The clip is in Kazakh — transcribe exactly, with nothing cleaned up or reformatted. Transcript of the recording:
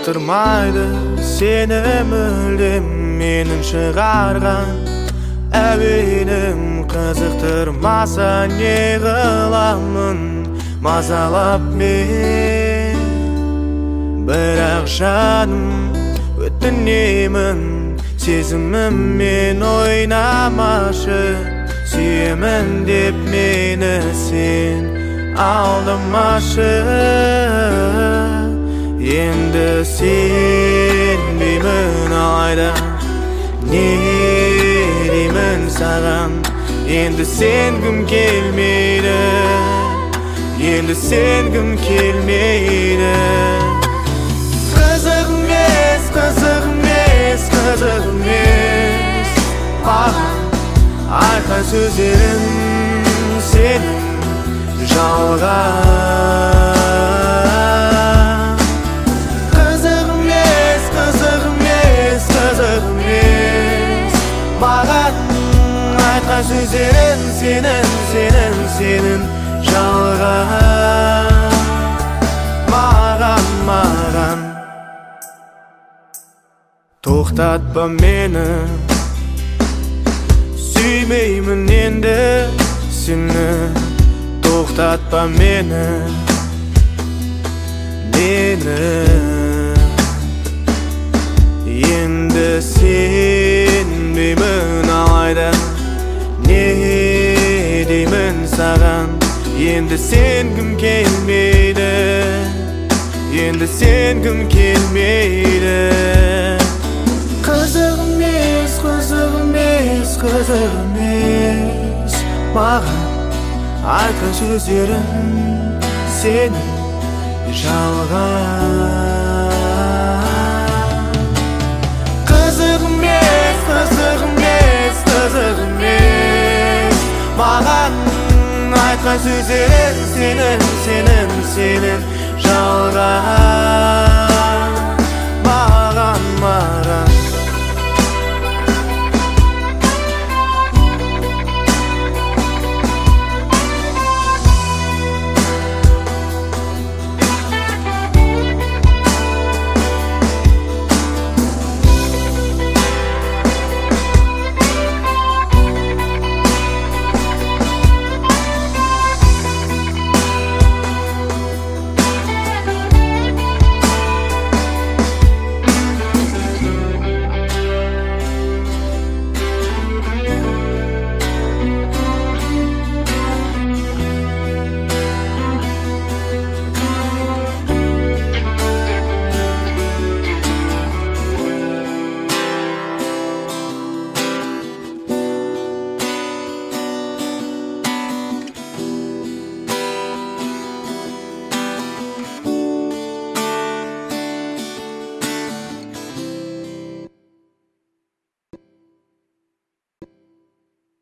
Қызықтырмайды сені мүлдем менің шығарған әуенім. Қызықтырмаса не қыламын мазалап мен. Бірақ жаным өтінемін сезіміммен ойнамашы. Сүйемін деп мені сен алдамашы. Енді сенбеймін алайда не деймін саған. Енді сенгім келмейді, енді сенгім келмейді. Қызық емес, қызық емес, қызық емес маған айтқан сөздерің сенің жалған. Қызық емес, қызық емес, қызық емес маған айтқан сөздерің сенің, сенің, сенің жалған. Маған, маған тоқтатпа мені, сүймеймін енді сені. Тоқтатпа мені, мені. Енді сенбеймін алайда не деймін саған. Енді сенгім келмейді, енді сенгім келмейді. Қызық емес, қызық емес, қызық емес маған айтқан сөздерің сенің жалған. Қызық емес, қызық емес, қызық емес маған айтқан сөздерің сенің, сенің, сенің жалған.